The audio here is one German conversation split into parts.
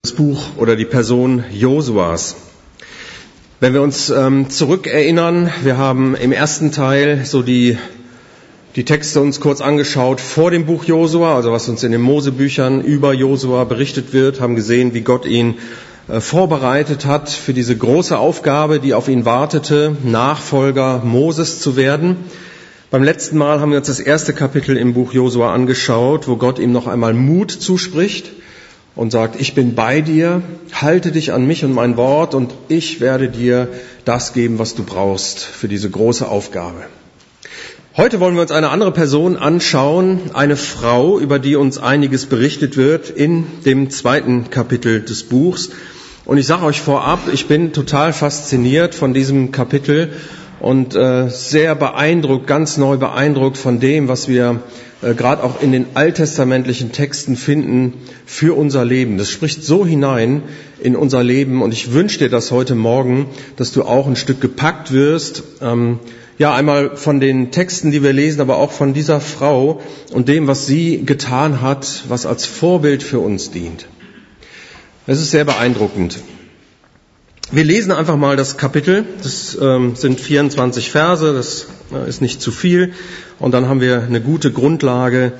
Buch oder die Person Josuas. Wenn wir uns zurückerinnern, wir haben im ersten Teil so die Texte uns kurz angeschaut vor dem Buch Josua, also was uns in den Mosebüchern über Josua berichtet wird, haben gesehen, wie Gott ihn vorbereitet hat für diese große Aufgabe, die auf ihn wartete, Nachfolger Moses zu werden. Beim letzten Mal haben wir uns das erste Kapitel im Buch Josua angeschaut, wo Gott ihm noch einmal Mut zuspricht und sagt, ich bin bei dir, halte dich an mich und mein Wort und ich werde dir das geben, was du brauchst für diese große Aufgabe. Heute wollen wir uns eine andere Person anschauen, eine Frau, über die uns einiges berichtet wird in dem zweiten Kapitel des Buchs. Und ich sage euch vorab, ich bin total fasziniert von diesem Kapitel und sehr beeindruckt, ganz neu beeindruckt von dem, was wir gerade auch in den alttestamentlichen Texten finden für unser Leben. Das spricht so hinein in unser Leben und ich wünsche dir das heute Morgen, dass du auch ein Stück gepackt wirst, einmal von den Texten, die wir lesen, aber auch von dieser Frau und dem, was sie getan hat, was als Vorbild für uns dient. Es ist sehr beeindruckend. Wir lesen einfach mal das Kapitel, das sind 24 Verse, das ist nicht zu viel und dann haben wir eine gute Grundlage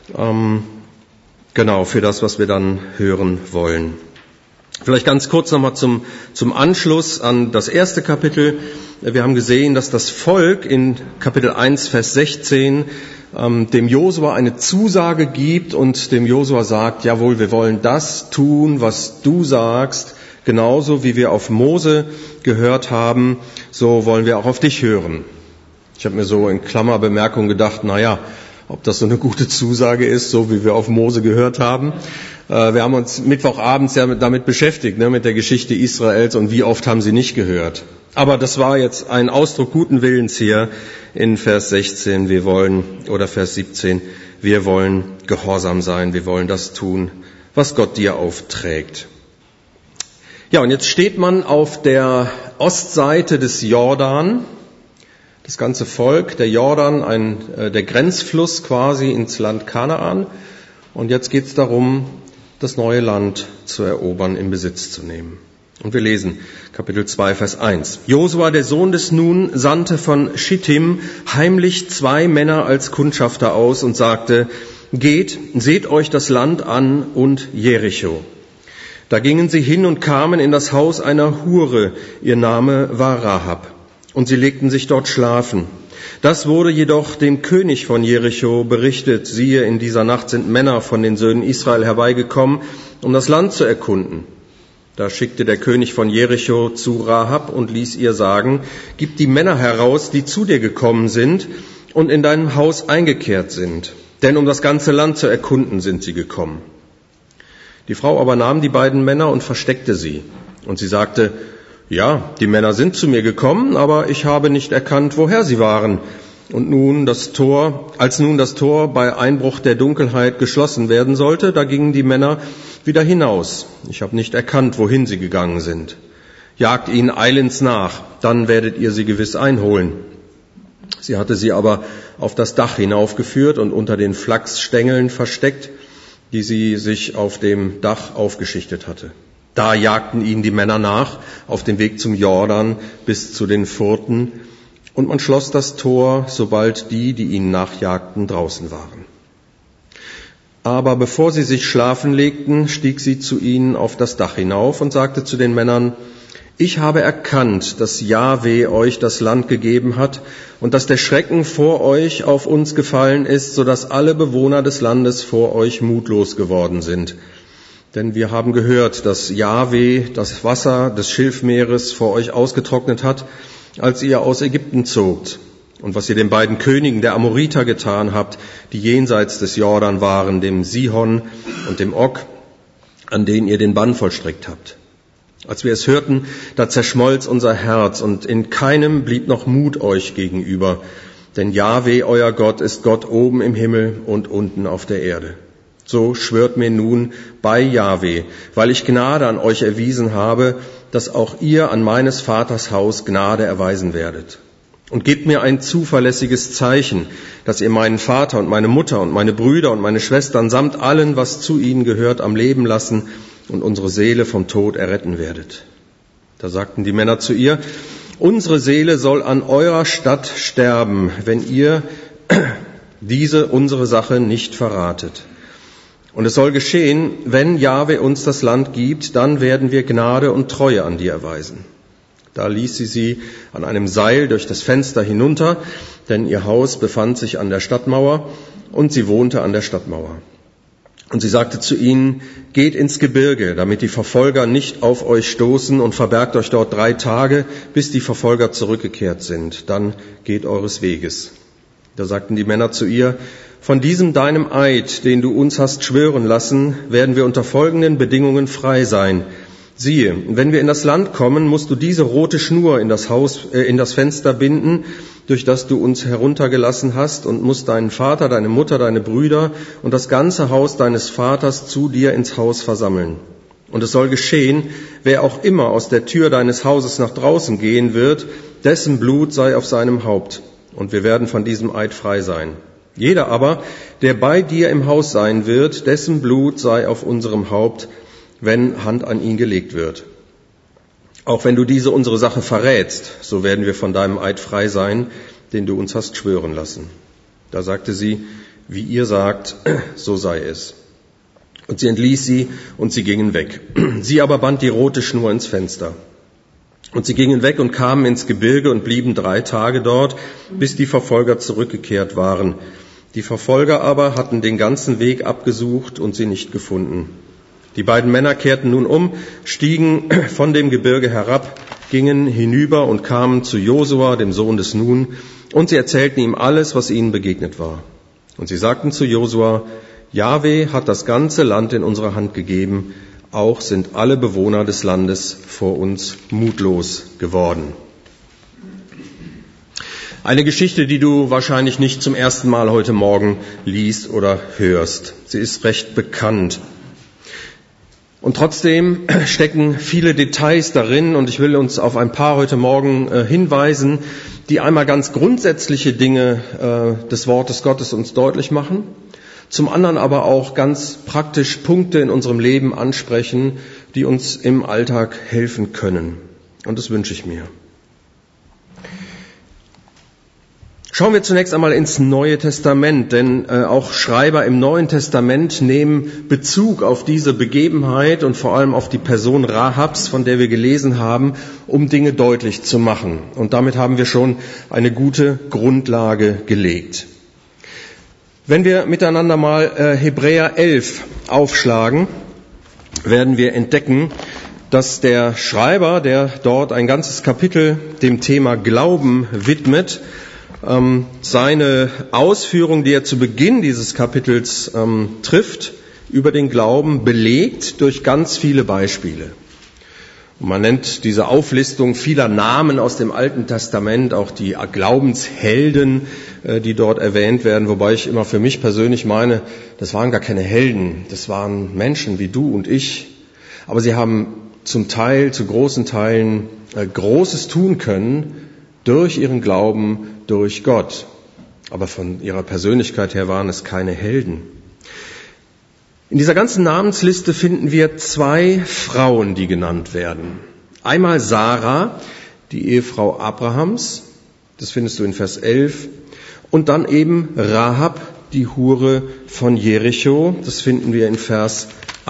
für das, was wir dann hören wollen. Vielleicht ganz kurz nochmal zum Anschluss an das erste Kapitel. Wir haben gesehen, dass das Volk in Kapitel 1, Vers 16 dem Josua eine Zusage gibt und dem Josua sagt, jawohl, wir wollen das tun, was du sagst. Genauso wie wir auf Mose gehört haben, so wollen wir auch auf dich hören. Ich habe mir so in Klammerbemerkung gedacht, ob das so eine gute Zusage ist, so wie wir auf Mose gehört haben. Wir haben uns Mittwochabends ja damit beschäftigt, mit der Geschichte Israels und wie oft haben sie nicht gehört. Aber das war jetzt ein Ausdruck guten Willens hier in Vers 16, Vers 17, wir wollen gehorsam sein, wir wollen das tun, was Gott dir aufträgt. Ja, und jetzt steht man auf der Ostseite des Jordan, das ganze Volk, der Jordan, der Grenzfluss quasi ins Land Kanaan. Und jetzt geht es darum, das neue Land zu erobern, in Besitz zu nehmen. Und wir lesen Kapitel 2, Vers 1. Josua, der Sohn des Nun, sandte von Schittim heimlich 2 Männer als Kundschafter aus und sagte, geht, seht euch das Land an und Jericho. Da gingen sie hin und kamen in das Haus einer Hure, ihr Name war Rahab, und sie legten sich dort schlafen. Das wurde jedoch dem König von Jericho berichtet, siehe, in dieser Nacht sind Männer von den Söhnen Israel herbeigekommen, um das Land zu erkunden. Da schickte der König von Jericho zu Rahab und ließ ihr sagen, gib die Männer heraus, die zu dir gekommen sind und in deinem Haus eingekehrt sind, denn um das ganze Land zu erkunden sind sie gekommen. Die Frau aber nahm die beiden Männer und versteckte sie. Und sie sagte, ja, die Männer sind zu mir gekommen, aber ich habe nicht erkannt, woher sie waren. Und als nun das Tor bei Einbruch der Dunkelheit geschlossen werden sollte, da gingen die Männer wieder hinaus. Ich habe nicht erkannt, wohin sie gegangen sind. Jagt ihnen eilends nach, dann werdet ihr sie gewiss einholen. Sie hatte sie aber auf das Dach hinaufgeführt und unter den Flachsstängeln versteckt, die sie sich auf dem Dach aufgeschichtet hatte. Da jagten ihnen die Männer nach, auf dem Weg zum Jordan bis zu den Furten, und man schloss das Tor, sobald die ihnen nachjagten, draußen waren. Aber bevor sie sich schlafen legten, stieg sie zu ihnen auf das Dach hinauf und sagte zu den Männern, ich habe erkannt, dass Jahwe euch das Land gegeben hat und dass der Schrecken vor euch auf uns gefallen ist, sodass alle Bewohner des Landes vor euch mutlos geworden sind. Denn wir haben gehört, dass Jahwe das Wasser des Schilfmeeres vor euch ausgetrocknet hat, als ihr aus Ägypten zogt. Und was ihr den beiden Königen der Amoriter getan habt, die jenseits des Jordan waren, dem Sihon und dem Og, an denen ihr den Bann vollstreckt habt. Als wir es hörten, da zerschmolz unser Herz und in keinem blieb noch Mut euch gegenüber. Denn Jahwe, euer Gott, ist Gott oben im Himmel und unten auf der Erde. So schwört mir nun bei Jahwe, weil ich Gnade an euch erwiesen habe, dass auch ihr an meines Vaters Haus Gnade erweisen werdet. Und gebt mir ein zuverlässiges Zeichen, dass ihr meinen Vater und meine Mutter und meine Brüder und meine Schwestern samt allen, was zu ihnen gehört, am Leben lassen und unsere Seele vom Tod erretten werdet. Da sagten die Männer zu ihr: Unsere Seele soll an eurer Statt sterben, wenn ihr diese unsere Sache nicht verratet. Und es soll geschehen, wenn Jahwe uns das Land gibt, dann werden wir Gnade und Treue an dir erweisen. Da ließ sie an einem Seil durch das Fenster hinunter, denn ihr Haus befand sich an der Stadtmauer und sie wohnte an der Stadtmauer. Und sie sagte zu ihnen: Geht ins Gebirge, damit die Verfolger nicht auf euch stoßen, und verbergt euch dort 3 Tage, bis die Verfolger zurückgekehrt sind. Dann geht eures Weges. Da sagten die Männer zu ihr: Von diesem deinem Eid, den du uns hast schwören lassen, werden wir unter folgenden Bedingungen frei sein. Siehe, wenn wir in das Land kommen, musst du diese rote Schnur in das Fenster binden, durch das du uns heruntergelassen hast, und musst deinen Vater, deine Mutter, deine Brüder und das ganze Haus deines Vaters zu dir ins Haus versammeln. Und es soll geschehen, wer auch immer aus der Tür deines Hauses nach draußen gehen wird, dessen Blut sei auf seinem Haupt. Und wir werden von diesem Eid frei sein. Jeder aber, der bei dir im Haus sein wird, dessen Blut sei auf unserem Haupt, wenn Hand an ihn gelegt wird. Auch wenn du diese unsere Sache verrätst, so werden wir von deinem Eid frei sein, den du uns hast schwören lassen. Da sagte sie: Wie ihr sagt, so sei es. Und sie entließ sie, und sie gingen weg. Sie aber band die rote Schnur ins Fenster. Und sie gingen weg und kamen ins Gebirge und blieben 3 Tage dort, bis die Verfolger zurückgekehrt waren. Die Verfolger aber hatten den ganzen Weg abgesucht und sie nicht gefunden. Die beiden Männer kehrten nun um, stiegen von dem Gebirge herab, gingen hinüber und kamen zu Josua, dem Sohn des Nun, und sie erzählten ihm alles, was ihnen begegnet war. Und sie sagten zu Josua: Jahwe hat das ganze Land in unsere Hand gegeben, auch sind alle Bewohner des Landes vor uns mutlos geworden. Eine Geschichte, die du wahrscheinlich nicht zum ersten Mal heute Morgen liest oder hörst. Sie ist recht bekannt. Und trotzdem stecken viele Details darin, und ich will uns auf ein paar heute Morgen hinweisen, die einmal ganz grundsätzliche Dinge des Wortes Gottes uns deutlich machen, zum anderen aber auch ganz praktisch Punkte in unserem Leben ansprechen, die uns im Alltag helfen können. Und das wünsche ich mir. Schauen wir zunächst einmal ins Neue Testament, denn auch Schreiber im Neuen Testament nehmen Bezug auf diese Begebenheit und vor allem auf die Person Rahabs, von der wir gelesen haben, um Dinge deutlich zu machen. Und damit haben wir schon eine gute Grundlage gelegt. Wenn wir miteinander mal Hebräer 11 aufschlagen, werden wir entdecken, dass der Schreiber, der dort ein ganzes Kapitel dem Thema Glauben widmet, seine Ausführung, die er zu Beginn dieses Kapitels trifft, über den Glauben belegt durch ganz viele Beispiele. Und man nennt diese Auflistung vieler Namen aus dem Alten Testament auch die Glaubenshelden, die dort erwähnt werden, wobei ich immer für mich persönlich meine, das waren gar keine Helden, das waren Menschen wie du und ich, aber sie haben zum Teil, zu großen Teilen Großes tun können durch ihren Glauben, durch Gott. Aber von ihrer Persönlichkeit her waren es keine Helden. In dieser ganzen Namensliste finden wir 2 Frauen, die genannt werden. Einmal Sarah, die Ehefrau Abrahams, das findest du in Vers 11. Und dann eben Rahab, die Hure von Jericho, das finden wir in Vers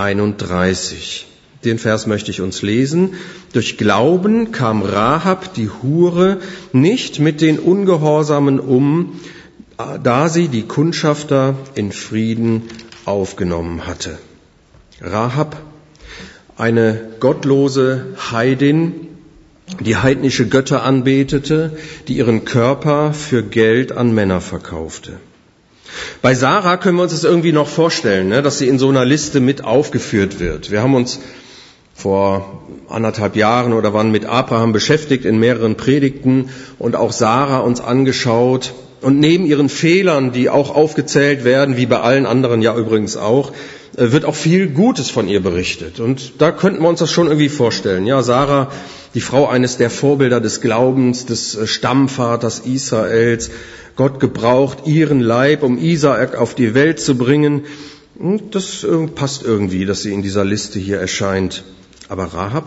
31. Den Vers möchte ich uns lesen. Durch Glauben kam Rahab, die Hure, nicht mit den Ungehorsamen um, da sie die Kundschafter in Frieden aufgenommen hatte. Rahab, eine gottlose Heidin, die heidnische Götter anbetete, die ihren Körper für Geld an Männer verkaufte. Bei Sarah können wir uns das irgendwie noch vorstellen, dass sie in so einer Liste mit aufgeführt wird. Wir haben uns vor 1,5 Jahren oder wann mit Abraham beschäftigt in mehreren Predigten und auch Sarah uns angeschaut. Und neben ihren Fehlern, die auch aufgezählt werden, wie bei allen anderen ja übrigens auch, wird auch viel Gutes von ihr berichtet. Und da könnten wir uns das schon irgendwie vorstellen. Ja, Sarah, die Frau eines der Vorbilder des Glaubens, des Stammvaters Israels. Gott gebraucht ihren Leib, um Isaak auf die Welt zu bringen. Das passt irgendwie, dass sie in dieser Liste hier erscheint. Aber Rahab?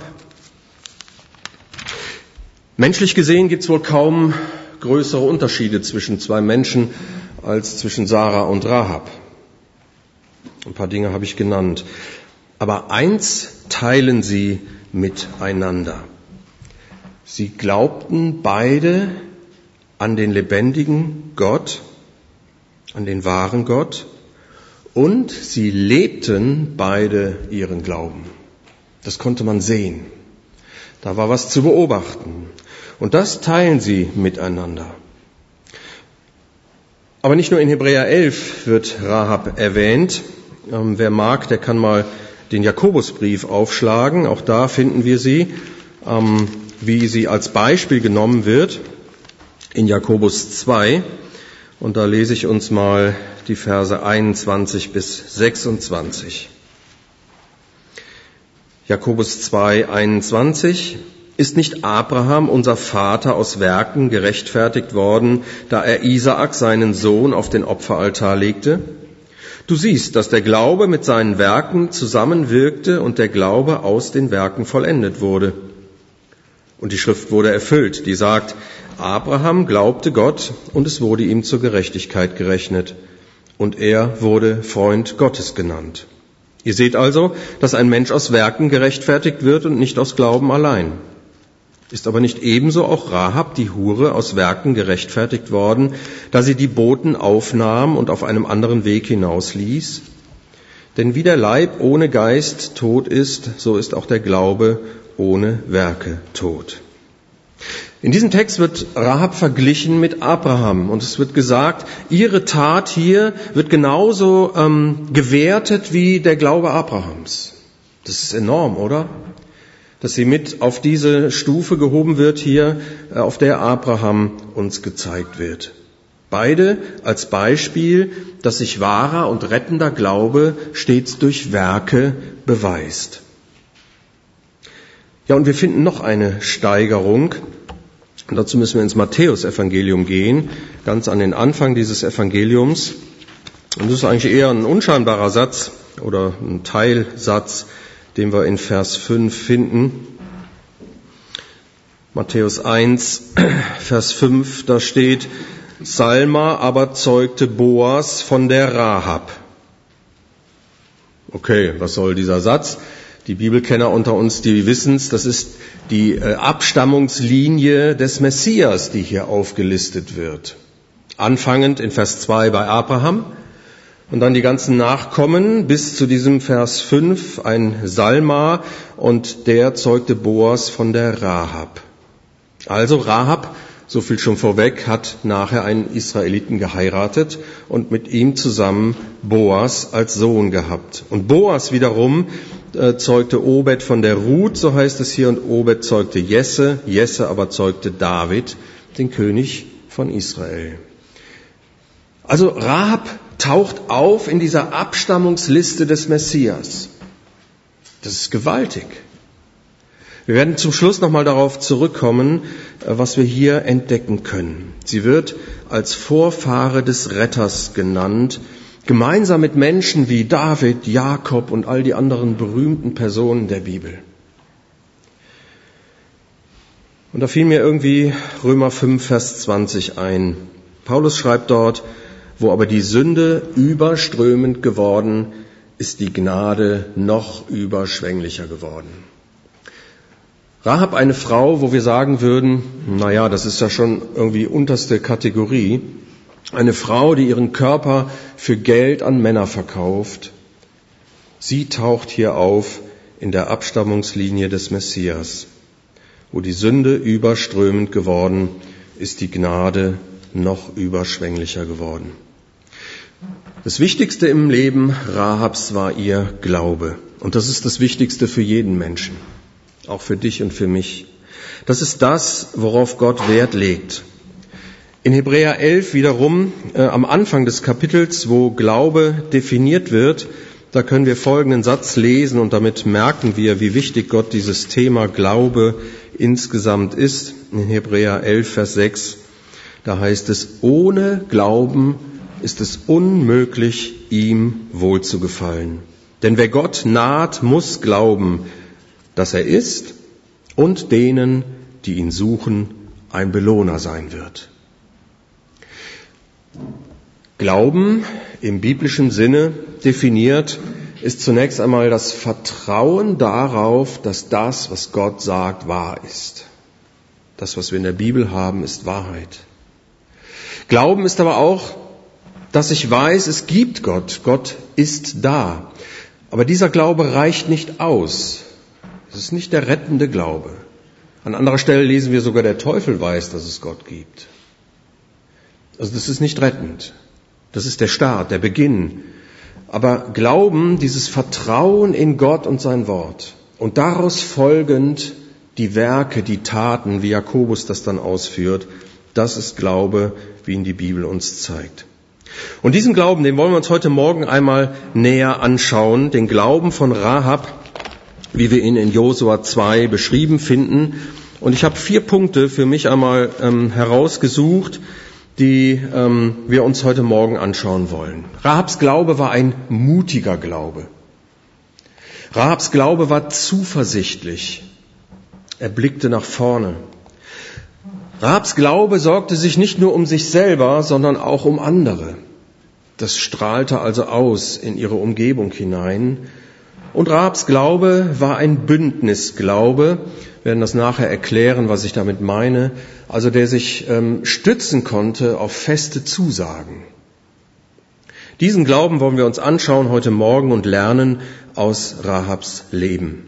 Menschlich gesehen gibt es wohl kaum größere Unterschiede zwischen zwei Menschen als zwischen Sarah und Rahab. Ein paar Dinge habe ich genannt. Aber eins teilen sie miteinander. Sie glaubten beide an den lebendigen Gott, an den wahren Gott, und sie lebten beide ihren Glauben. Das konnte man sehen. Da war was zu beobachten. Und das teilen sie miteinander. Aber nicht nur in Hebräer 11 wird Rahab erwähnt. Wer mag, der kann mal den Jakobusbrief aufschlagen. Auch da finden wir sie, wie sie als Beispiel genommen wird in Jakobus 2. Und da lese ich uns mal die Verse 21 bis 26. Jakobus 2, 21. Ist nicht Abraham, unser Vater, aus Werken gerechtfertigt worden, da er Isaak, seinen Sohn, auf den Opferaltar legte? Du siehst, dass der Glaube mit seinen Werken zusammenwirkte und der Glaube aus den Werken vollendet wurde. Und die Schrift wurde erfüllt, die sagt, Abraham glaubte Gott und es wurde ihm zur Gerechtigkeit gerechnet. Und er wurde Freund Gottes genannt. Ihr seht also, dass ein Mensch aus Werken gerechtfertigt wird und nicht aus Glauben allein. Ist aber nicht ebenso auch Rahab, die Hure, aus Werken gerechtfertigt worden, da sie die Boten aufnahm und auf einem anderen Weg hinausließ? Denn wie der Leib ohne Geist tot ist, so ist auch der Glaube ohne Werke tot. In diesem Text wird Rahab verglichen mit Abraham und es wird gesagt, ihre Tat hier wird genauso gewertet wie der Glaube Abrahams. Das ist enorm, oder? Dass sie mit auf diese Stufe gehoben wird hier, auf der Abraham uns gezeigt wird. Beide als Beispiel, dass sich wahrer und rettender Glaube stets durch Werke beweist. Ja, und wir finden noch eine Steigerung. Und dazu müssen wir ins Matthäus-Evangelium gehen, ganz an den Anfang dieses Evangeliums. Und das ist eigentlich eher ein unscheinbarer Satz oder ein Teilsatz, den wir in Vers 5 finden. Matthäus 1, Vers 5, da steht, Salma aber zeugte Boas von der Rahab. Okay, was soll dieser Satz? Die Bibelkenner unter uns, die wissen's, das ist die Abstammungslinie des Messias, die hier aufgelistet wird. Anfangend in Vers 2 bei Abraham und dann die ganzen Nachkommen bis zu diesem Vers 5, ein Salma und der zeugte Boas von der Rahab. Also Rahab, so viel schon vorweg, hat nachher einen Israeliten geheiratet und mit ihm zusammen Boas als Sohn gehabt. Und Boas wiederum zeugte Obed von der Ruth, so heißt es hier, und Obed zeugte Jesse, Jesse aber zeugte David, den König von Israel. Also Rahab taucht auf in dieser Abstammungsliste des Messias. Das ist gewaltig. Wir werden zum Schluss nochmal darauf zurückkommen, was wir hier entdecken können. Sie wird als Vorfahre des Retters genannt, gemeinsam mit Menschen wie David, Jakob und all die anderen berühmten Personen der Bibel. Und da fiel mir irgendwie Römer 5, Vers 20 ein. Paulus schreibt dort, wo aber die Sünde überströmend geworden, ist die Gnade noch überschwänglicher geworden. Rahab, eine Frau, wo wir sagen würden, naja, das ist ja schon irgendwie unterste Kategorie. Eine Frau, die ihren Körper für Geld an Männer verkauft. Sie taucht hier auf in der Abstammungslinie des Messias. Wo die Sünde überströmend geworden, ist die Gnade noch überschwänglicher geworden. Das Wichtigste im Leben Rahabs war ihr Glaube. Und das ist das Wichtigste für jeden Menschen. Auch für dich und für mich. Das ist das, worauf Gott Wert legt. In Hebräer 11 wiederum, am Anfang des Kapitels, wo Glaube definiert wird, da können wir folgenden Satz lesen und damit merken wir, wie wichtig Gott dieses Thema Glaube insgesamt ist. In Hebräer 11, Vers 6, da heißt es, ohne Glauben ist es unmöglich, ihm wohlzugefallen. Denn wer Gott naht, muss glauben, dass er ist und denen, die ihn suchen, ein Belohner sein wird. Glauben im biblischen Sinne definiert ist zunächst einmal das Vertrauen darauf, dass das, was Gott sagt, wahr ist. Das, was wir in der Bibel haben, ist Wahrheit. Glauben ist aber auch, dass ich weiß, es gibt Gott. Gott ist da. Aber dieser Glaube reicht nicht aus. Es ist nicht der rettende Glaube. An anderer Stelle lesen wir sogar, der Teufel weiß, dass es Gott gibt. Also das ist nicht rettend. Das ist der Start, der Beginn. Aber Glauben, dieses Vertrauen in Gott und sein Wort und daraus folgend die Werke, die Taten, wie Jakobus das dann ausführt, das ist Glaube, wie ihn die Bibel uns zeigt. Und diesen Glauben, den wollen wir uns heute Morgen einmal näher anschauen, den Glauben von Rahab, wie wir ihn in Josua 2 beschrieben finden. Und ich habe 4 Punkte für mich einmal herausgesucht, die wir uns heute Morgen anschauen wollen. Rahabs Glaube war ein mutiger Glaube. Rahabs Glaube war zuversichtlich. Er blickte nach vorne. Rahabs Glaube sorgte sich nicht nur um sich selber, sondern auch um andere. Das strahlte also aus in ihre Umgebung hinein. Und Rahabs Glaube war ein Bündnisglaube. Wir werden das nachher erklären, was ich damit meine. Also der sich stützen konnte auf feste Zusagen. Diesen Glauben wollen wir uns anschauen heute Morgen und lernen aus Rahabs Leben.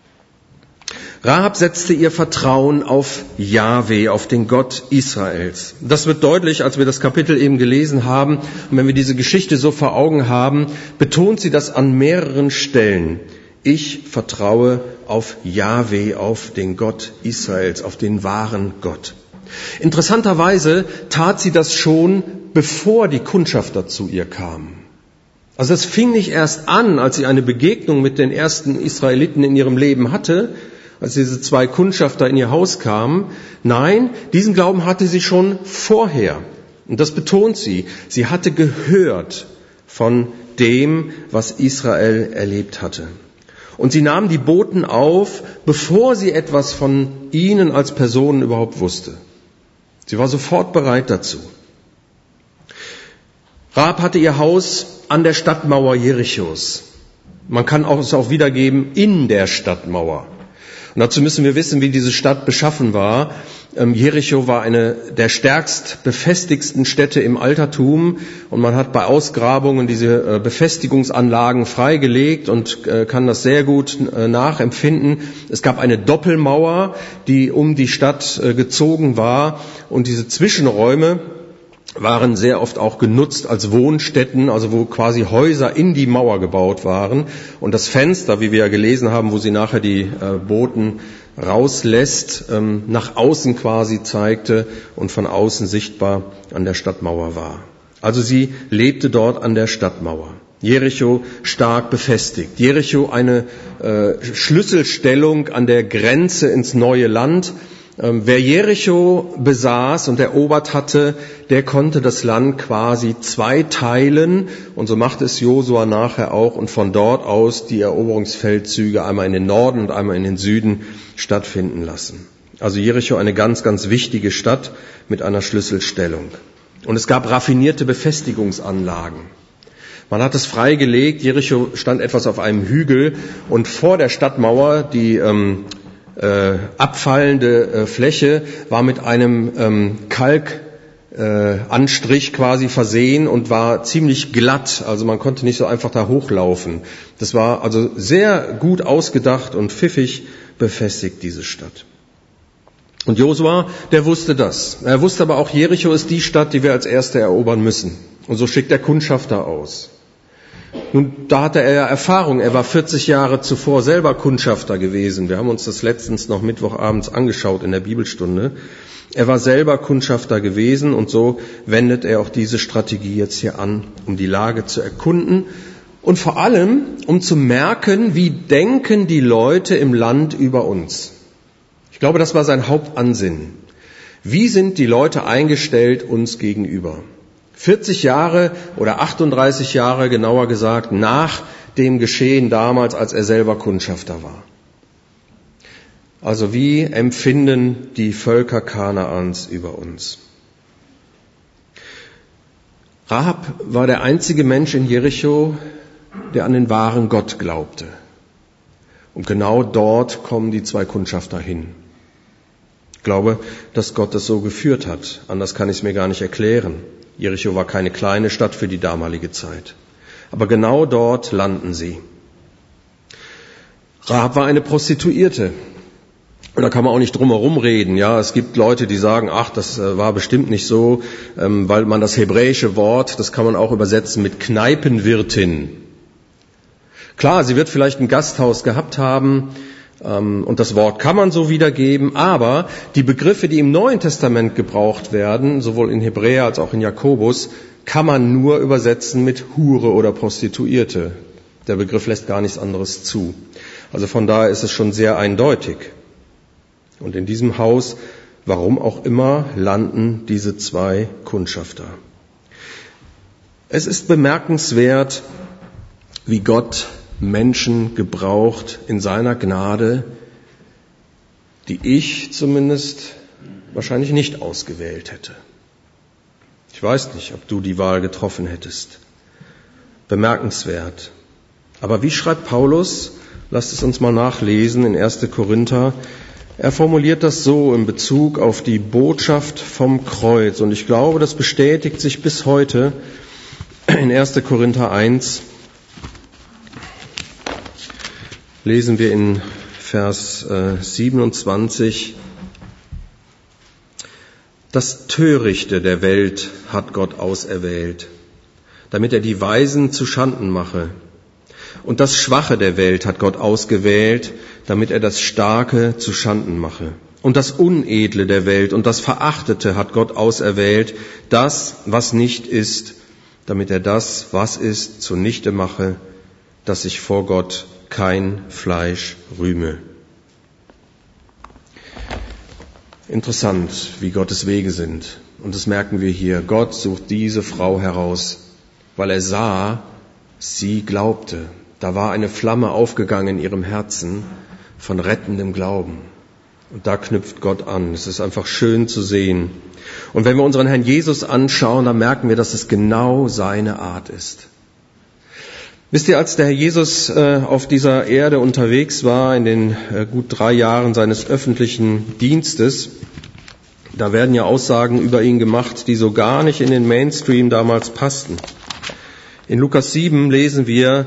Rahab setzte ihr Vertrauen auf Jahwe, auf den Gott Israels. Das wird deutlich, als wir das Kapitel eben gelesen haben. Und wenn wir diese Geschichte so vor Augen haben, betont sie das an mehreren Stellen. Ich vertraue auf Jahwe, auf den Gott Israels, auf den wahren Gott. Interessanterweise tat sie das schon, bevor die Kundschafter zu ihr kamen. Also es fing nicht erst an, als sie eine Begegnung mit den ersten Israeliten in ihrem Leben hatte, als diese 2 Kundschafter in ihr Haus kamen. Nein, diesen Glauben hatte sie schon vorher. Und das betont sie. Sie hatte gehört von dem, was Israel erlebt hatte. Und sie nahm die Boten auf, bevor sie etwas von ihnen als Personen überhaupt wusste. Sie war sofort bereit dazu. Rahab hatte ihr Haus an der Stadtmauer Jerichos. Man kann es auch wiedergeben, in der Stadtmauer. Und dazu müssen wir wissen, wie diese Stadt beschaffen war. Jericho war eine der stärkst befestigsten Städte im Altertum und man hat bei Ausgrabungen diese Befestigungsanlagen freigelegt und kann das sehr gut nachempfinden. Es gab eine Doppelmauer, die um die Stadt gezogen war und diese Zwischenräume waren sehr oft auch genutzt als Wohnstätten, also wo quasi Häuser in die Mauer gebaut waren. Und das Fenster, wie wir ja gelesen haben, wo sie nachher die Boten rauslässt, nach außen quasi zeigte und von außen sichtbar an der Stadtmauer war. Also sie lebte dort an der Stadtmauer. Jericho stark befestigt. Jericho eine Schlüsselstellung an der Grenze ins neue Land. Wer Jericho besaß und erobert hatte, der konnte das Land quasi zweiteilen. Und so machte es Josua nachher auch. Und von dort aus die Eroberungsfeldzüge einmal in den Norden und einmal in den Süden stattfinden lassen. Also Jericho eine ganz, ganz wichtige Stadt mit einer Schlüsselstellung. Und es gab raffinierte Befestigungsanlagen. Man hat es freigelegt. Jericho stand etwas auf einem Hügel und vor der Stadtmauer, die abfallende Fläche war mit einem Kalkanstrich quasi versehen und war ziemlich glatt. Also man konnte nicht so einfach da hochlaufen. Das war also sehr gut ausgedacht und pfiffig befestigt, diese Stadt. Und Josua, der wusste das. Er wusste aber auch, Jericho ist die Stadt, die wir als erste erobern müssen. Und so schickt er Kundschafter aus. Nun, da hatte er ja Erfahrung. Er war 40 Jahre zuvor selber Kundschafter gewesen. Wir haben uns das letztens noch Mittwochabends angeschaut in der Bibelstunde. Er war selber Kundschafter gewesen und so wendet er auch diese Strategie jetzt hier an, um die Lage zu erkunden und vor allem, um zu merken, wie denken die Leute im Land über uns. Ich glaube, das war sein Hauptansinnen. Wie sind die Leute eingestellt uns gegenüber? 40 Jahre oder 38 Jahre, genauer gesagt, nach dem Geschehen damals, als er selber Kundschafter war. Also wie empfinden die Völker Kanaans über uns? Rahab war der einzige Mensch in Jericho, der an den wahren Gott glaubte. Und genau dort kommen die 2 Kundschafter hin. Ich glaube, dass Gott das so geführt hat. Anders kann ich es mir gar nicht erklären. Jericho war keine kleine Stadt für die damalige Zeit. Aber genau dort landen sie. Rahab war eine Prostituierte. Und da kann man auch nicht drum herum reden. Ja, es gibt Leute, die sagen, ach, das war bestimmt nicht so, weil man das hebräische Wort, das kann man auch übersetzen mit Kneipenwirtin. Klar, sie wird vielleicht ein Gasthaus gehabt haben, und das Wort kann man so wiedergeben, aber die Begriffe, die im Neuen Testament gebraucht werden, sowohl in Hebräer als auch in Jakobus, kann man nur übersetzen mit Hure oder Prostituierte. Der Begriff lässt gar nichts anderes zu. Also von daher ist es schon sehr eindeutig. Und in diesem Haus, warum auch immer, landen diese 2 Kundschafter. Es ist bemerkenswert, wie Gott Menschen gebraucht in seiner Gnade, die ich zumindest wahrscheinlich nicht ausgewählt hätte. Ich weiß nicht, ob du die Wahl getroffen hättest. Bemerkenswert. Aber wie schreibt Paulus? Lasst es uns mal nachlesen in 1. Korinther. Er formuliert das so in Bezug auf die Botschaft vom Kreuz. Und ich glaube, das bestätigt sich bis heute in 1. Korinther 1. Lesen wir in Vers 27. Das Törichte der Welt hat Gott auserwählt, damit er die Weisen zuschanden mache. Und das Schwache der Welt hat Gott ausgewählt, damit er das Starke zuschanden mache. Und das Unedle der Welt und das Verachtete hat Gott auserwählt, das, was nicht ist, damit er das, was ist, zunichte mache, dass sich vor Gott kein Fleisch rühme. Interessant, wie Gottes Wege sind. Und das merken wir hier. Gott sucht diese Frau heraus, weil er sah, sie glaubte. Da war eine Flamme aufgegangen in ihrem Herzen von rettendem Glauben. Und da knüpft Gott an. Es ist einfach schön zu sehen. Und wenn wir unseren Herrn Jesus anschauen, dann merken wir, dass es genau seine Art ist. Wisst ihr, als der Herr Jesus auf dieser Erde unterwegs war, in den gut 3 Jahren seines öffentlichen Dienstes, da werden ja Aussagen über ihn gemacht, die so gar nicht in den Mainstream damals passten. In Lukas 7 lesen wir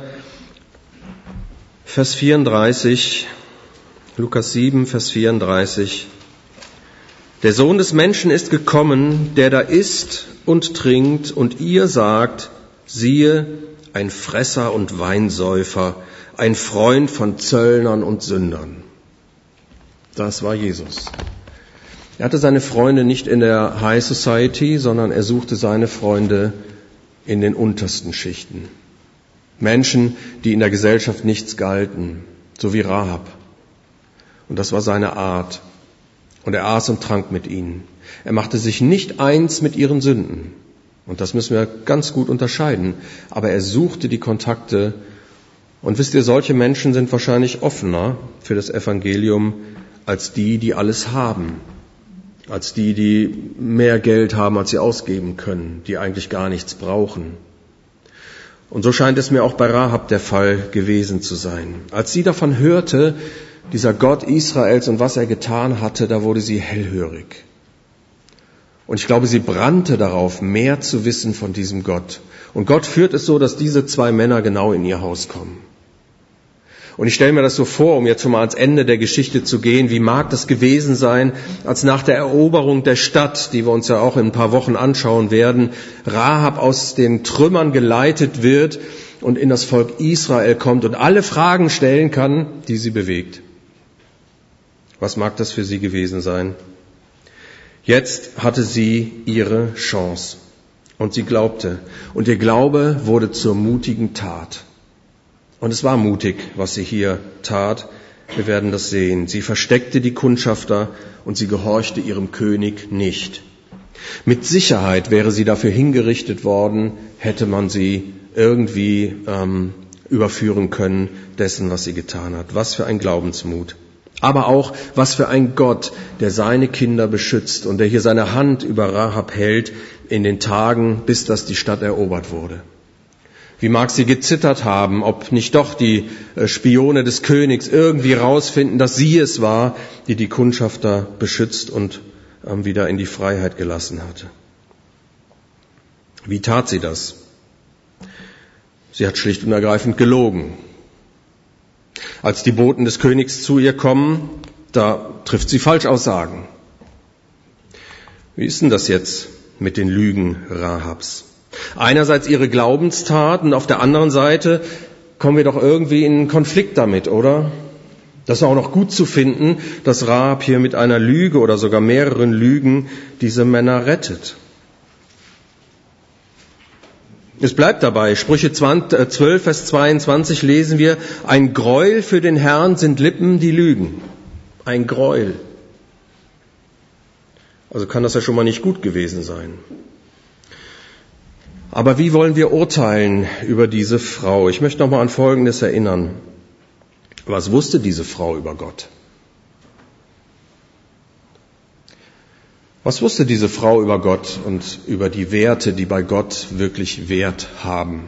Vers 34, Lukas 7, Vers 34. Der Sohn des Menschen ist gekommen, der da isst und trinkt, und ihr sagt, siehe, ein Fresser und Weinsäufer, ein Freund von Zöllnern und Sündern. Das war Jesus. Er hatte seine Freunde nicht in der High Society, sondern er suchte seine Freunde in den untersten Schichten. Menschen, die in der Gesellschaft nichts galten, so wie Rahab. Und das war seine Art. Und er aß und trank mit ihnen. Er machte sich nicht eins mit ihren Sünden. Und das müssen wir ganz gut unterscheiden. Aber er suchte die Kontakte. Und wisst ihr, solche Menschen sind wahrscheinlich offener für das Evangelium als die, die alles haben. Als die, die mehr Geld haben, als sie ausgeben können, die eigentlich gar nichts brauchen. Und so scheint es mir auch bei Rahab der Fall gewesen zu sein. Als sie davon hörte, dieser Gott Israels und was er getan hatte, da wurde sie hellhörig. Und ich glaube, sie brannte darauf, mehr zu wissen von diesem Gott. Und Gott führt es so, dass diese 2 Männer genau in ihr Haus kommen. Und ich stelle mir das so vor, um jetzt schon mal ans Ende der Geschichte zu gehen, wie mag das gewesen sein, als nach der Eroberung der Stadt, die wir uns ja auch in ein paar Wochen anschauen werden, Rahab aus den Trümmern geleitet wird und in das Volk Israel kommt und alle Fragen stellen kann, die sie bewegt. Was mag das für sie gewesen sein? Jetzt hatte sie ihre Chance und sie glaubte. Und ihr Glaube wurde zur mutigen Tat. Und es war mutig, was sie hier tat. Wir werden das sehen. Sie versteckte die Kundschafter und sie gehorchte ihrem König nicht. Mit Sicherheit wäre sie dafür hingerichtet worden, hätte man sie irgendwie überführen können dessen, was sie getan hat. Was für ein Glaubensmut. Aber auch, was für ein Gott, der seine Kinder beschützt und der hier seine Hand über Rahab hält in den Tagen, bis dass die Stadt erobert wurde. Wie mag sie gezittert haben, ob nicht doch die Spione des Königs irgendwie rausfinden, dass sie es war, die die Kundschafter beschützt und wieder in die Freiheit gelassen hatte. Wie tat sie das? Sie hat schlicht und ergreifend gelogen. Als die Boten des Königs zu ihr kommen, da trifft sie Falschaussagen. Wie ist denn das jetzt mit den Lügen Rahabs? Einerseits ihre Glaubenstat und auf der anderen Seite kommen wir doch irgendwie in einen Konflikt damit, oder? Das ist auch noch gut zu finden, dass Rahab hier mit einer Lüge oder sogar mehreren Lügen diese Männer rettet. Es bleibt dabei. Sprüche 12, Vers 22 lesen wir, ein Gräuel für den Herrn sind Lippen, die lügen. Ein Gräuel. Also kann das ja schon mal nicht gut gewesen sein. Aber wie wollen wir urteilen über diese Frau? Ich möchte noch mal an Folgendes erinnern. Was wusste diese Frau über Gott? Was wusste diese Frau über Gott und über die Werte, die bei Gott wirklich Wert haben?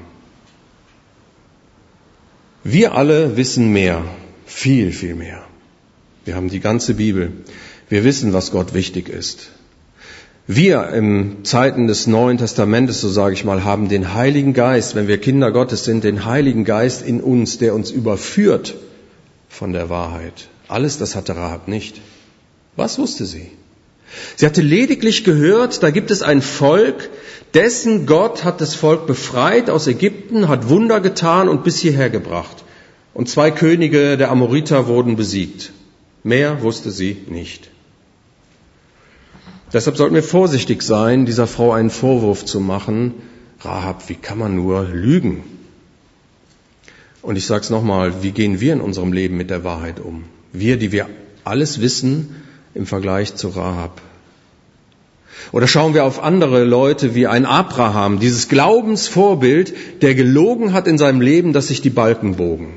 Wir alle wissen mehr, viel, viel mehr. Wir haben die ganze Bibel. Wir wissen, was Gott wichtig ist. Wir im Zeiten des Neuen Testamentes, so sage ich mal, haben den Heiligen Geist, wenn wir Kinder Gottes sind, den Heiligen Geist in uns, der uns überführt von der Wahrheit. Alles das hatte Rahab nicht. Was wusste sie? Sie hatte lediglich gehört, da gibt es ein Volk, dessen Gott hat das Volk befreit aus Ägypten, hat Wunder getan und bis hierher gebracht. Und 2 Könige der Amoriter wurden besiegt. Mehr wusste sie nicht. Deshalb sollten wir vorsichtig sein, dieser Frau einen Vorwurf zu machen. Rahab, wie kann man nur lügen? Und ich sage es nochmal, wie gehen wir in unserem Leben mit der Wahrheit um? Wir, die wir alles wissen im Vergleich zu Rahab. Oder schauen wir auf andere Leute wie ein Abraham, dieses Glaubensvorbild, der gelogen hat in seinem Leben, dass sich die Balken bogen.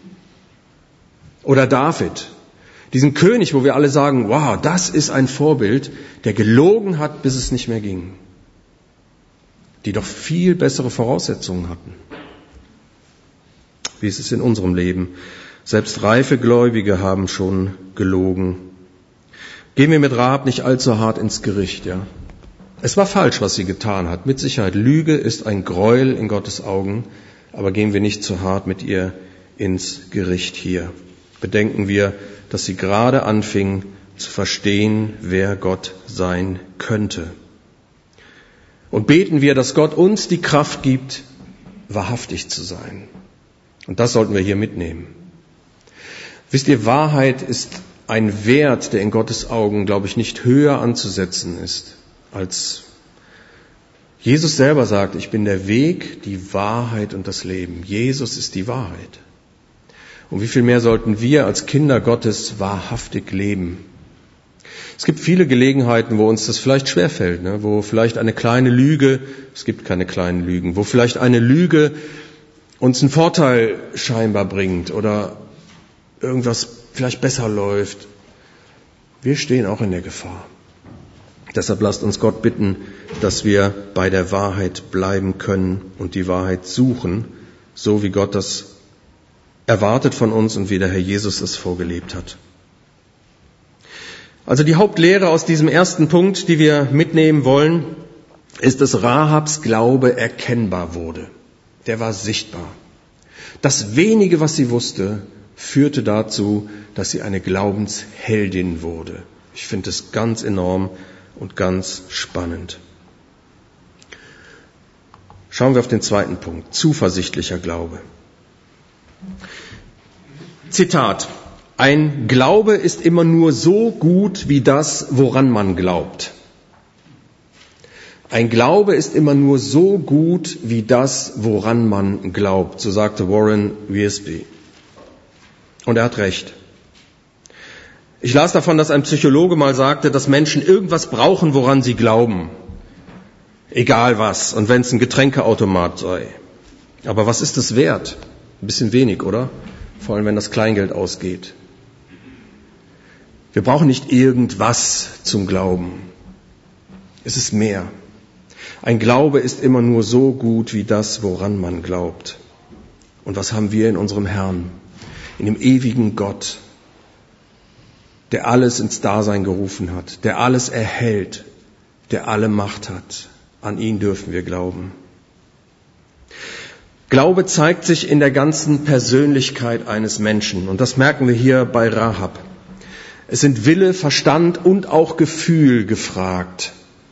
Oder David, diesen König, wo wir alle sagen, wow, das ist ein Vorbild, der gelogen hat, bis es nicht mehr ging. Die doch viel bessere Voraussetzungen hatten. Wie ist es in unserem Leben? Selbst reife Gläubige haben schon gelogen. Gehen wir mit Rahab nicht allzu hart ins Gericht, ja? Es war falsch, was sie getan hat. Mit Sicherheit, Lüge ist ein Gräuel in Gottes Augen, aber gehen wir nicht zu hart mit ihr ins Gericht hier. Bedenken wir, dass sie gerade anfing zu verstehen, wer Gott sein könnte. Und beten wir, dass Gott uns die Kraft gibt, wahrhaftig zu sein. Und das sollten wir hier mitnehmen. Wisst ihr, Wahrheit ist ein Wert, der in Gottes Augen, glaube ich, nicht höher anzusetzen ist, als Jesus selber sagt, ich bin der Weg, die Wahrheit und das Leben. Jesus ist die Wahrheit. Und wie viel mehr sollten wir als Kinder Gottes wahrhaftig leben? Es gibt viele Gelegenheiten, wo uns das vielleicht schwerfällt, ne? Wo vielleicht eine kleine Lüge, es gibt keine kleinen Lügen, wo vielleicht eine Lüge uns einen Vorteil scheinbar bringt oder irgendwas vielleicht besser läuft. Wir stehen auch in der Gefahr. Deshalb lasst uns Gott bitten, dass wir bei der Wahrheit bleiben können und die Wahrheit suchen, so wie Gott das erwartet von uns und wie der Herr Jesus es vorgelebt hat. Also die Hauptlehre aus diesem ersten Punkt, die wir mitnehmen wollen, ist, dass Rahabs Glaube erkennbar wurde. Der war sichtbar. Das wenige, was sie wusste, führte dazu, dass sie eine Glaubensheldin wurde. Ich finde es ganz enorm und ganz spannend. Schauen wir auf den zweiten Punkt. Zuversichtlicher Glaube. Zitat. Ein Glaube ist immer nur so gut wie das, woran man glaubt. Ein Glaube ist immer nur so gut wie das, woran man glaubt, so sagte Warren Wiersbe. Und er hat recht. Ich las davon, dass ein Psychologe mal sagte, dass Menschen irgendwas brauchen, woran sie glauben. Egal was. Und wenn es ein Getränkeautomat sei. Aber was ist es wert? Ein bisschen wenig, oder? Vor allem, wenn das Kleingeld ausgeht. Wir brauchen nicht irgendwas zum Glauben. Es ist mehr. Ein Glaube ist immer nur so gut wie das, woran man glaubt. Und was haben wir in unserem Herrn? In dem ewigen Gott, der alles ins Dasein gerufen hat, der alles erhält, der alle Macht hat. An ihn dürfen wir glauben. Glaube zeigt sich in der ganzen Persönlichkeit eines Menschen. Und das merken wir hier bei Rahab. Es sind Wille, Verstand und auch Gefühl gefragt.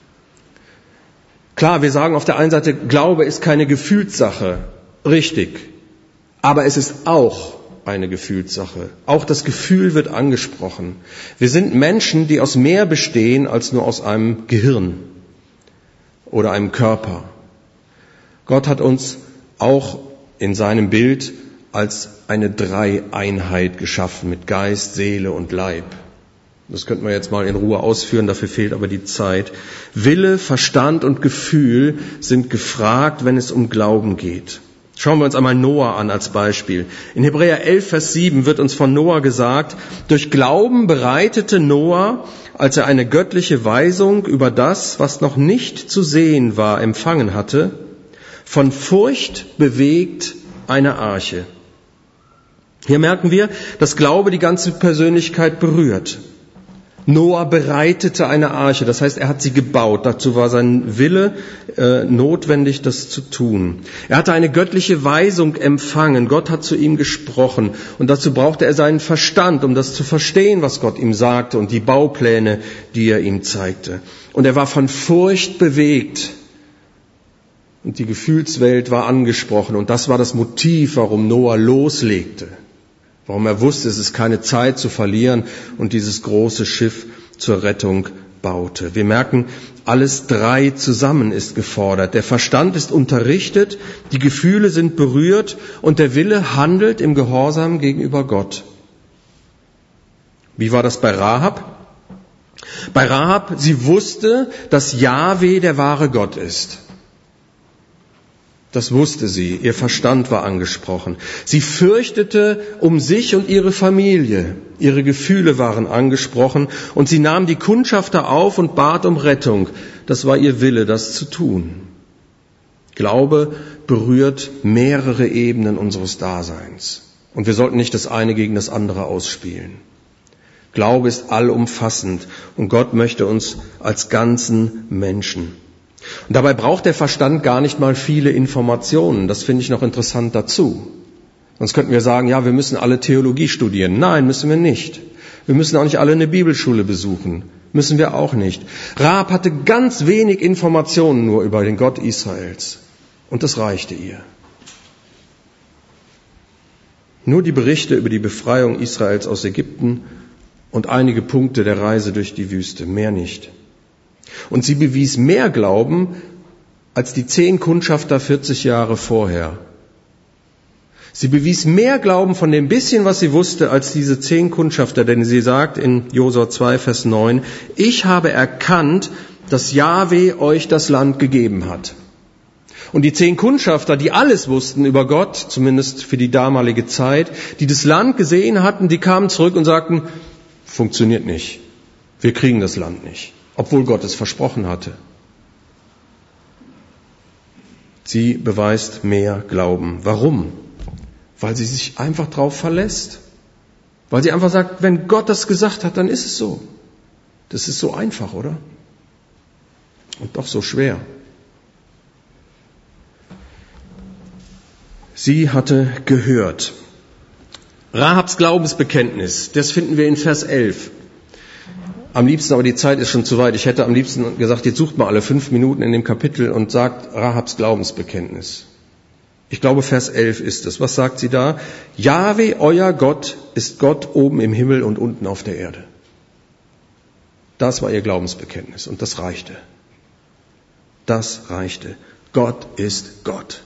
Klar, wir sagen auf der einen Seite, Glaube ist keine Gefühlssache. Richtig. Aber es ist auch eine Gefühlssache. Auch das Gefühl wird angesprochen. Wir sind Menschen, die aus mehr bestehen als nur aus einem Gehirn oder einem Körper. Gott hat uns auch in seinem Bild als eine Dreieinheit geschaffen mit Geist, Seele und Leib. Das könnten wir jetzt mal in Ruhe ausführen, dafür fehlt aber die Zeit. Wille, Verstand und Gefühl sind gefragt, wenn es um Glauben geht. Schauen wir uns einmal Noah an als Beispiel. In Hebräer 11, Vers 7 wird uns von Noah gesagt, durch Glauben bereitete Noah, als er eine göttliche Weisung über das, was noch nicht zu sehen war, empfangen hatte, von Furcht bewegt eine Arche. Hier merken wir, dass Glaube die ganze Persönlichkeit berührt. Noah bereitete eine Arche, das heißt, er hat sie gebaut. Dazu war sein Wille notwendig, das zu tun. Er hatte eine göttliche Weisung empfangen. Gott hat zu ihm gesprochen. Und dazu brauchte er seinen Verstand, um das zu verstehen, was Gott ihm sagte und die Baupläne, die er ihm zeigte. Und er war von Furcht bewegt. Und die Gefühlswelt war angesprochen. Und das war das Motiv, warum Noah loslegte. Warum er wusste, es ist keine Zeit zu verlieren und dieses große Schiff zur Rettung baute. Wir merken, alles drei zusammen ist gefordert. Der Verstand ist unterrichtet, die Gefühle sind berührt und der Wille handelt im Gehorsam gegenüber Gott. Wie war das bei Rahab? Bei Rahab, sie wusste, dass Jahwe der wahre Gott ist. Das wusste sie, ihr Verstand war angesprochen. Sie fürchtete um sich und ihre Familie. Ihre Gefühle waren angesprochen und sie nahm die Kundschafter auf und bat um Rettung. Das war ihr Wille, das zu tun. Glaube berührt mehrere Ebenen unseres Daseins. Und wir sollten nicht das eine gegen das andere ausspielen. Glaube ist allumfassend und Gott möchte uns als ganzen Menschen. Und dabei braucht der Verstand gar nicht mal viele Informationen. Das finde ich noch interessant dazu. Sonst könnten wir sagen, ja, wir müssen alle Theologie studieren. Nein, müssen wir nicht. Wir müssen auch nicht alle eine Bibelschule besuchen. Müssen wir auch nicht. Rahab hatte ganz wenig Informationen nur über den Gott Israels. Und das reichte ihr. Nur die Berichte über die Befreiung Israels aus Ägypten und einige Punkte der Reise durch die Wüste, mehr nicht. Und sie bewies mehr Glauben als die 10 Kundschafter 40 Jahre vorher. Sie bewies mehr Glauben von dem bisschen, was sie wusste, als diese 10 Kundschafter, denn sie sagt in Josua 2, Vers 9, ich habe erkannt, dass Jahwe euch das Land gegeben hat. Und die 10 Kundschafter, die alles wussten über Gott, zumindest für die damalige Zeit, die das Land gesehen hatten, die kamen zurück und sagten, funktioniert nicht, wir kriegen das Land nicht. Obwohl Gott es versprochen hatte. Sie beweist mehr Glauben. Warum? Weil sie sich einfach drauf verlässt. Weil sie einfach sagt, wenn Gott das gesagt hat, dann ist es so. Das ist so einfach, oder? Und doch so schwer. Sie hatte gehört. Rahabs Glaubensbekenntnis, das finden wir in Vers 11. Am liebsten, aber die Zeit ist schon zu weit. Ich hätte am liebsten gesagt, jetzt sucht mal alle 5 Minuten in dem Kapitel und sagt Rahabs Glaubensbekenntnis. Ich glaube, Vers 11 ist es. Was sagt sie da? Jahwe, euer Gott, ist Gott oben im Himmel und unten auf der Erde. Das war ihr Glaubensbekenntnis und das reichte. Das reichte. Gott ist Gott.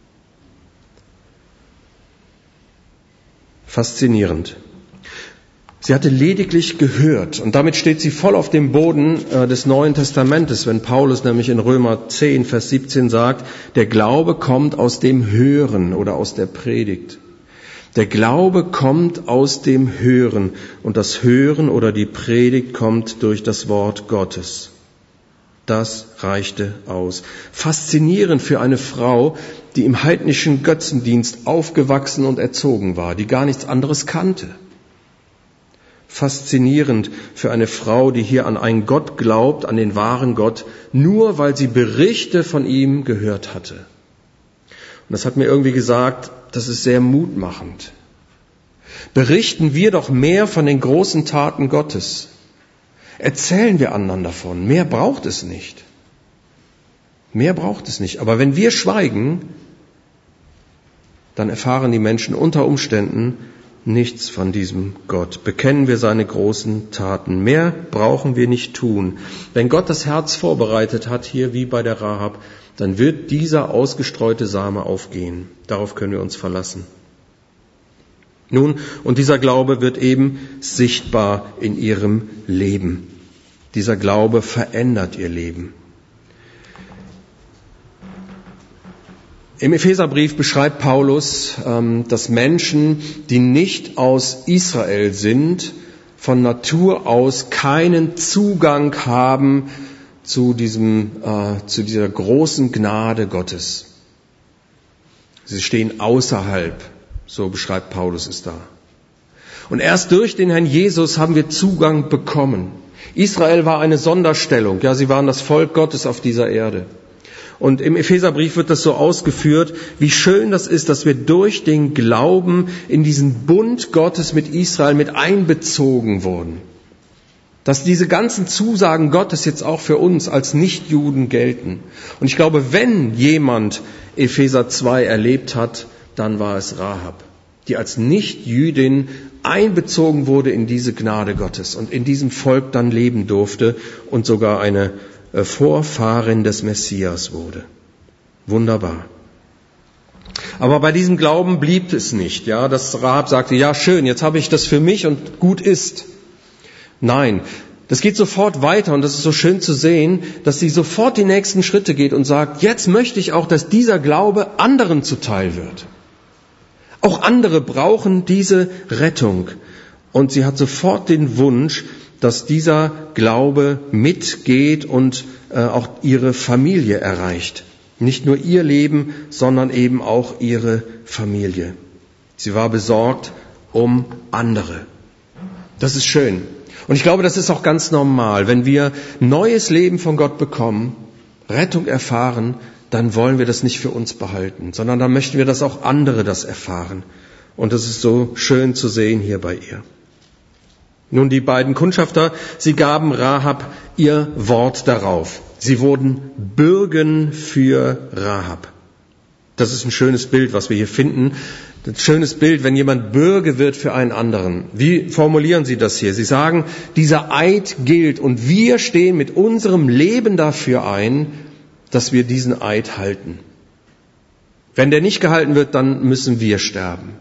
Faszinierend. Sie hatte lediglich gehört. Und damit steht sie voll auf dem Boden des Neuen Testamentes, wenn Paulus nämlich in Römer 10, Vers 17 sagt, der Glaube kommt aus dem Hören oder aus der Predigt. Der Glaube kommt aus dem Hören und das Hören oder die Predigt kommt durch das Wort Gottes. Das reichte aus. Faszinierend für eine Frau, die im heidnischen Götzendienst aufgewachsen und erzogen war, die gar nichts anderes kannte. Faszinierend für eine Frau, die hier an einen Gott glaubt, an den wahren Gott, nur weil sie Berichte von ihm gehört hatte. Und das hat mir irgendwie gesagt, das ist sehr mutmachend. Berichten wir doch mehr von den großen Taten Gottes. Erzählen wir anderen davon. Mehr braucht es nicht. Mehr braucht es nicht. Aber wenn wir schweigen, dann erfahren die Menschen unter Umständen nichts von diesem Gott. Bekennen wir seine großen Taten. Mehr brauchen wir nicht tun. Wenn Gott das Herz vorbereitet hat, hier wie bei der Rahab, dann wird dieser ausgestreute Same aufgehen. Darauf können wir uns verlassen. Nun, und dieser Glaube wird eben sichtbar in ihrem Leben. Dieser Glaube verändert ihr Leben. Im Epheserbrief beschreibt Paulus, dass Menschen, die nicht aus Israel sind, von Natur aus keinen Zugang haben zu dieser großen Gnade Gottes. Sie stehen außerhalb, so beschreibt Paulus es da. Und erst durch den Herrn Jesus haben wir Zugang bekommen. Israel war eine Sonderstellung, ja, sie waren das Volk Gottes auf dieser Erde. Und im Epheserbrief wird das so ausgeführt, wie schön das ist, dass wir durch den Glauben in diesen Bund Gottes mit Israel mit einbezogen wurden. Dass diese ganzen Zusagen Gottes jetzt auch für uns als Nichtjuden gelten. Und ich glaube, wenn jemand Epheser 2 erlebt hat, dann war es Rahab, die als Nichtjüdin einbezogen wurde in diese Gnade Gottes und in diesem Volk dann leben durfte und sogar eine Vorfahrin des Messias wurde. Wunderbar. Aber bei diesem Glauben blieb es nicht, ja, dass Rahab sagte, ja schön, jetzt habe ich das für mich und gut ist. Nein, das geht sofort weiter und das ist so schön zu sehen, dass sie sofort die nächsten Schritte geht und sagt, jetzt möchte ich auch, dass dieser Glaube anderen zuteil wird. Auch andere brauchen diese Rettung. Und sie hat sofort den Wunsch, dass dieser Glaube mitgeht und auch ihre Familie erreicht. Nicht nur ihr Leben, sondern eben auch ihre Familie. Sie war besorgt um andere. Das ist schön. Und ich glaube, das ist auch ganz normal. Wenn wir neues Leben von Gott bekommen, Rettung erfahren, dann wollen wir das nicht für uns behalten, sondern dann möchten wir, dass auch andere das erfahren. Und das ist so schön zu sehen hier bei ihr. Nun, die beiden Kundschafter, sie gaben Rahab ihr Wort darauf. Sie wurden Bürgen für Rahab. Das ist ein schönes Bild, was wir hier finden. Ein schönes Bild, wenn jemand Bürge wird für einen anderen. Wie formulieren Sie das hier? Sie sagen, dieser Eid gilt und wir stehen mit unserem Leben dafür ein, dass wir diesen Eid halten. Wenn der nicht gehalten wird, dann müssen wir sterben.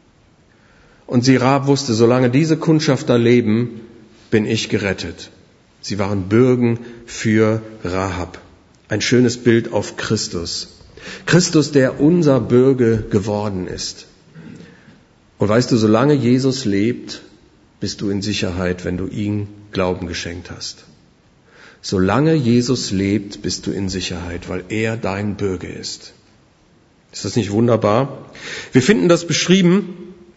Und Rahab wusste, solange diese Kundschafter leben, bin ich gerettet. Sie waren Bürgen für Rahab. Ein schönes Bild auf Christus. Christus, der unser Bürge geworden ist. Und weißt du, solange Jesus lebt, bist du in Sicherheit, wenn du ihm Glauben geschenkt hast. Solange Jesus lebt, bist du in Sicherheit, weil er dein Bürge ist. Ist das nicht wunderbar? Wir finden das beschrieben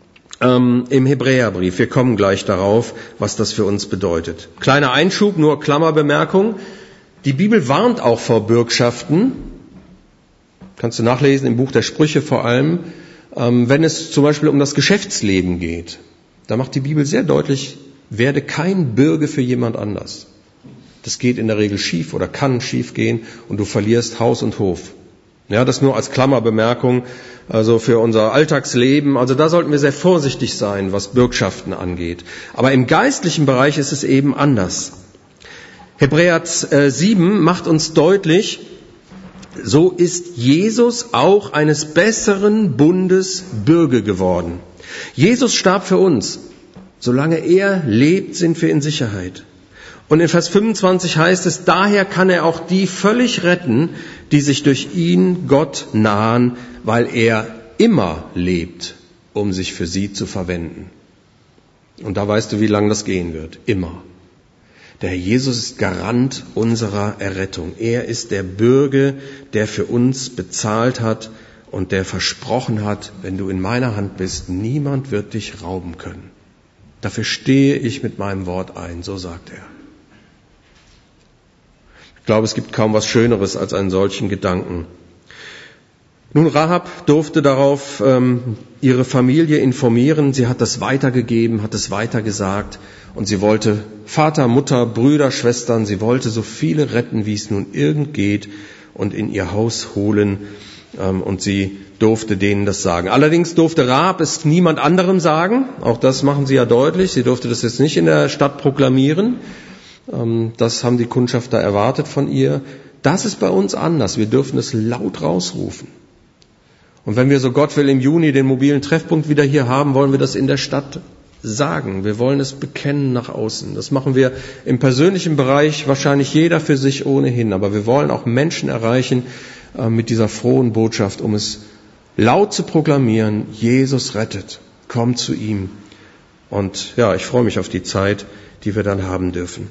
im Hebräerbrief. Wir kommen gleich darauf, was das für uns bedeutet. Kleiner Einschub, nur Klammerbemerkung. Die Bibel warnt auch vor Bürgschaften. Kannst du nachlesen im Buch der Sprüche vor allem, wenn es zum Beispiel um das Geschäftsleben geht. Da macht die Bibel sehr deutlich, werde kein Bürge für jemand anders. Das geht in der Regel schief oder kann schief gehen und du verlierst Haus und Hof. Ja, das nur als Klammerbemerkung, also für unser Alltagsleben. Also da sollten wir sehr vorsichtig sein, was Bürgschaften angeht. Aber im geistlichen Bereich ist es eben anders. Hebräer 7 macht uns deutlich, so ist Jesus auch eines besseren Bundes Bürge geworden. Jesus starb für uns. Solange er lebt, sind wir in Sicherheit. Und in Vers 25 heißt es, daher kann er auch die völlig retten, die sich durch ihn Gott nahen, weil er immer lebt, um sich für sie zu verwenden. Und da weißt du, wie lange das gehen wird. Immer. Der Herr Jesus ist Garant unserer Errettung. Er ist der Bürger, der für uns bezahlt hat und der versprochen hat, wenn du in meiner Hand bist, niemand wird dich rauben können. Dafür stehe ich mit meinem Wort ein, so sagt er. Ich glaube, es gibt kaum was Schöneres als einen solchen Gedanken. Nun, Rahab durfte darauf ihre Familie informieren. Sie hat das weitergegeben, hat es weitergesagt. Und sie wollte Vater, Mutter, Brüder, Schwestern, sie wollte so viele retten, wie es nun irgend geht, und in ihr Haus holen. Und sie durfte denen das sagen. Allerdings durfte Rahab es niemand anderem sagen. Auch das machen sie ja deutlich. Sie durfte das jetzt nicht in der Stadt proklamieren. Das haben die Kundschafter erwartet von ihr. Das ist bei uns anders. Wir dürfen es laut rausrufen. Und wenn wir, so Gott will, im Juni den mobilen Treffpunkt wieder hier haben, wollen wir das in der Stadt sagen. Wir wollen es bekennen nach außen. Das machen wir im persönlichen Bereich wahrscheinlich jeder für sich ohnehin. Aber wir wollen auch Menschen erreichen mit dieser frohen Botschaft, um es laut zu proklamieren: Jesus rettet, komm zu ihm. Und ja, ich freue mich auf die Zeit, die wir dann haben dürfen.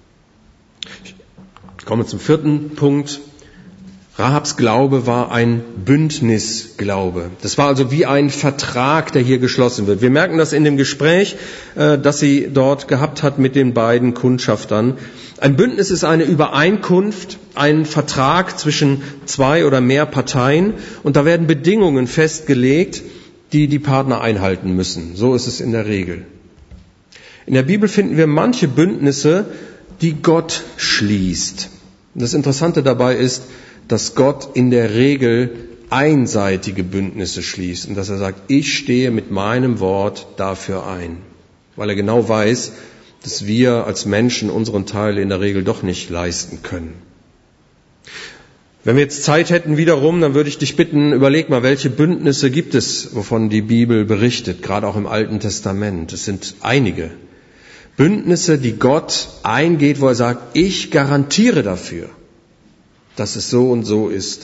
Ich komme zum 4. Punkt. Rahabs Glaube war ein Bündnisglaube. Das war also wie ein Vertrag, der hier geschlossen wird. Wir merken das in dem Gespräch, das sie dort gehabt hat mit den beiden Kundschaftern. Ein Bündnis ist eine Übereinkunft, ein Vertrag zwischen 2 oder mehr Parteien. Und da werden Bedingungen festgelegt, die die Partner einhalten müssen. So ist es in der Regel. In der Bibel finden wir manche Bündnisse, die Gott schließt. Und das Interessante dabei ist, dass Gott in der Regel einseitige Bündnisse schließt und dass er sagt, ich stehe mit meinem Wort dafür ein, weil er genau weiß, dass wir als Menschen unseren Teil in der Regel doch nicht leisten können. Wenn wir jetzt Zeit hätten wiederum, dann würde ich dich bitten, überleg mal, welche Bündnisse gibt es, wovon die Bibel berichtet, gerade auch im Alten Testament. Es sind einige Bündnisse, die Gott eingeht, wo er sagt, ich garantiere dafür, dass es so und so ist.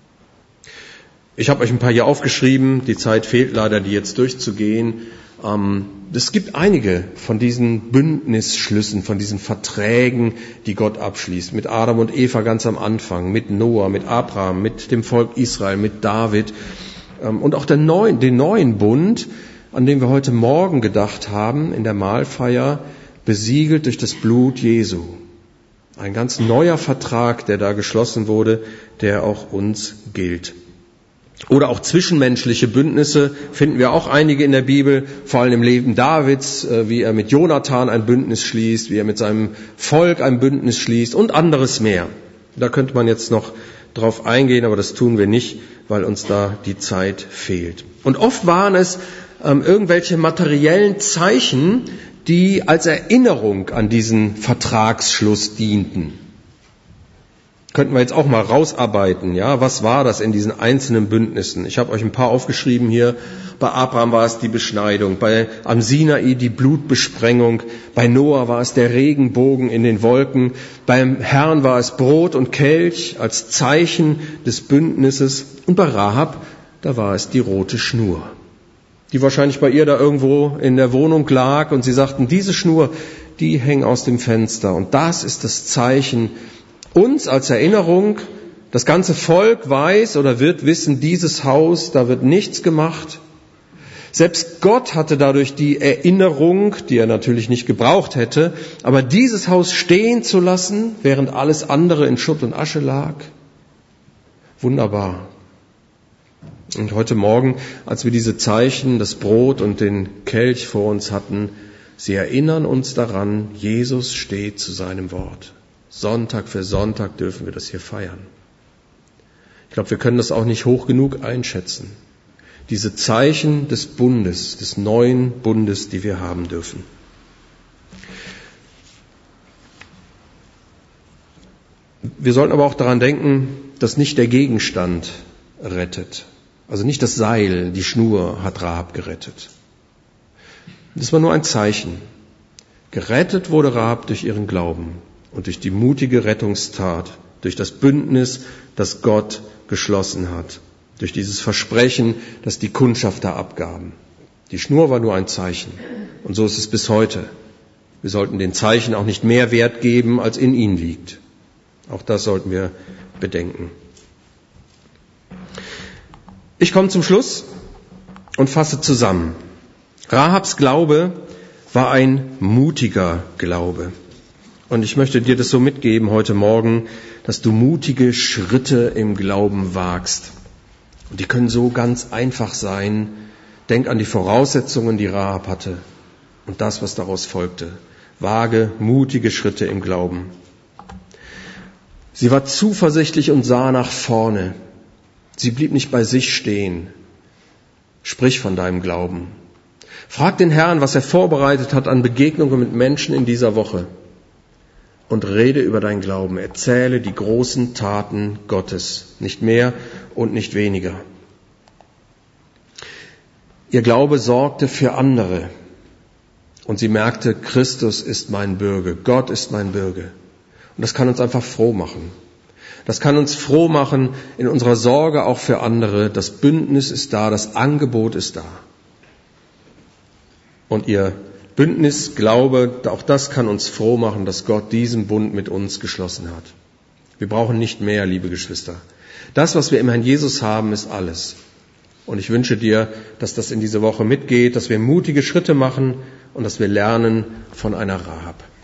Ich habe euch ein paar hier aufgeschrieben, die Zeit fehlt leider, die jetzt durchzugehen. Es gibt einige von diesen Bündnisschlüssen, von diesen Verträgen, die Gott abschließt. Mit Adam und Eva ganz am Anfang, mit Noah, mit Abraham, mit dem Volk Israel, mit David. Und auch den neuen Bund, an den wir heute Morgen gedacht haben, in der Mahlfeier, besiegelt durch das Blut Jesu. Ein ganz neuer Vertrag, der da geschlossen wurde, der auch uns gilt. Oder auch zwischenmenschliche Bündnisse finden wir auch einige in der Bibel, vor allem im Leben Davids, wie er mit Jonathan ein Bündnis schließt, wie er mit seinem Volk ein Bündnis schließt und anderes mehr. Da könnte man jetzt noch drauf eingehen, aber das tun wir nicht, weil uns da die Zeit fehlt. Und oft waren es irgendwelche materiellen Zeichen, die als Erinnerung an diesen Vertragsschluss dienten. Könnten wir jetzt auch mal rausarbeiten, ja? Was war das in diesen einzelnen Bündnissen? Ich habe euch ein paar aufgeschrieben hier. Bei Abraham war es die Beschneidung, am Sinai die Blutbesprengung, bei Noah war es der Regenbogen in den Wolken, beim Herrn war es Brot und Kelch als Zeichen des Bündnisses und bei Rahab, da war es die rote Schnur, die wahrscheinlich bei ihr da irgendwo in der Wohnung lag und sie sagten, diese Schnur, die hängt aus dem Fenster und das ist das Zeichen uns als Erinnerung. Das ganze Volk weiß oder wird wissen, dieses Haus, da wird nichts gemacht. Selbst Gott hatte dadurch die Erinnerung, die er natürlich nicht gebraucht hätte, aber dieses Haus stehen zu lassen, während alles andere in Schutt und Asche lag. Wunderbar. Und heute Morgen, als wir diese Zeichen, das Brot und den Kelch vor uns hatten, sie erinnern uns daran, Jesus steht zu seinem Wort. Sonntag für Sonntag dürfen wir das hier feiern. Ich glaube, wir können das auch nicht hoch genug einschätzen. Diese Zeichen des Bundes, des neuen Bundes, die wir haben dürfen. Wir sollten aber auch daran denken, dass nicht der Gegenstand rettet. Also nicht das Seil, die Schnur hat Rahab gerettet. Das war nur ein Zeichen. Gerettet wurde Rahab durch ihren Glauben und durch die mutige Rettungstat, durch das Bündnis, das Gott geschlossen hat, durch dieses Versprechen, das die Kundschafter abgaben. Die Schnur war nur ein Zeichen. Und so ist es bis heute. Wir sollten den Zeichen auch nicht mehr Wert geben, als in ihnen liegt. Auch das sollten wir bedenken. Ich komme zum Schluss und fasse zusammen. Rahabs Glaube war ein mutiger Glaube. Und ich möchte dir das so mitgeben heute Morgen, dass du mutige Schritte im Glauben wagst. Und die können so ganz einfach sein. Denk an die Voraussetzungen, die Rahab hatte und das, was daraus folgte. Wage mutige Schritte im Glauben. Sie war zuversichtlich und sah nach vorne. Sie blieb nicht bei sich stehen. Sprich von deinem Glauben. Frag den Herrn, was er vorbereitet hat an Begegnungen mit Menschen in dieser Woche. Und rede über deinen Glauben. Erzähle die großen Taten Gottes. Nicht mehr und nicht weniger. Ihr Glaube sorgte für andere. Und sie merkte, Christus ist mein Bürger. Gott ist mein Bürger. Und das kann uns einfach froh machen. Das kann uns froh machen in unserer Sorge auch für andere. Das Bündnis ist da, das Angebot ist da. Und ihr Bündnis, Glaube, auch das kann uns froh machen, dass Gott diesen Bund mit uns geschlossen hat. Wir brauchen nicht mehr, liebe Geschwister. Das, was wir im Herrn Jesus haben, ist alles. Und ich wünsche dir, dass das in diese Woche mitgeht, dass wir mutige Schritte machen und dass wir lernen von einer Rahab.